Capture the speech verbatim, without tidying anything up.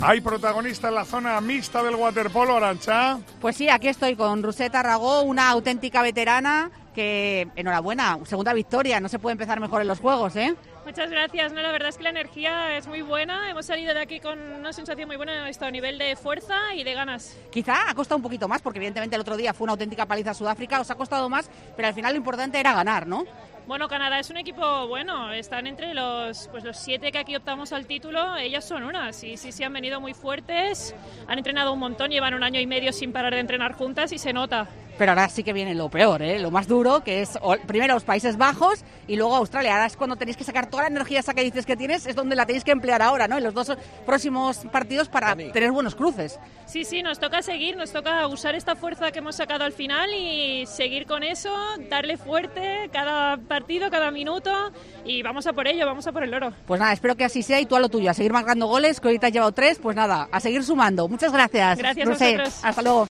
Hay protagonista en la zona mixta del waterpolo, Arantxa. Pues sí, aquí estoy con Roser Tarragó, una auténtica veterana que, enhorabuena, segunda victoria, no se puede empezar mejor en los Juegos, ¿eh? Muchas gracias, no, la verdad es que la energía es muy buena, hemos salido de aquí con una sensación muy buena esto, a nivel de fuerza y de ganas. Quizá ha costado un poquito más, porque evidentemente el otro día fue una auténtica paliza a Sudáfrica, os ha costado más, pero al final lo importante era ganar, ¿no? Bueno, Canadá es un equipo bueno, están entre los pues los siete que aquí optamos al título, ellas son unas, y sí, sí han venido muy fuertes, han entrenado un montón, llevan un año y medio sin parar de entrenar juntas y se nota. Pero ahora sí que viene lo peor, ¿eh? Lo más duro, que es primero los Países Bajos y luego Australia. Ahora es cuando tenéis que sacar toda la energía esa que dices que tienes, es donde la tenéis que emplear ahora, ¿no? En los dos próximos partidos para Dani. tener buenos cruces. Sí, sí, nos toca seguir, nos toca usar esta fuerza que hemos sacado al final y seguir con eso, darle fuerte cada partido, cada minuto y vamos a por ello, vamos a por el oro. Pues nada, espero que así sea y tú a lo tuyo, a seguir marcando goles, que ahorita has llevado tres, pues nada, a seguir sumando. Muchas gracias. Gracias Roser. a vosotros. Hasta luego.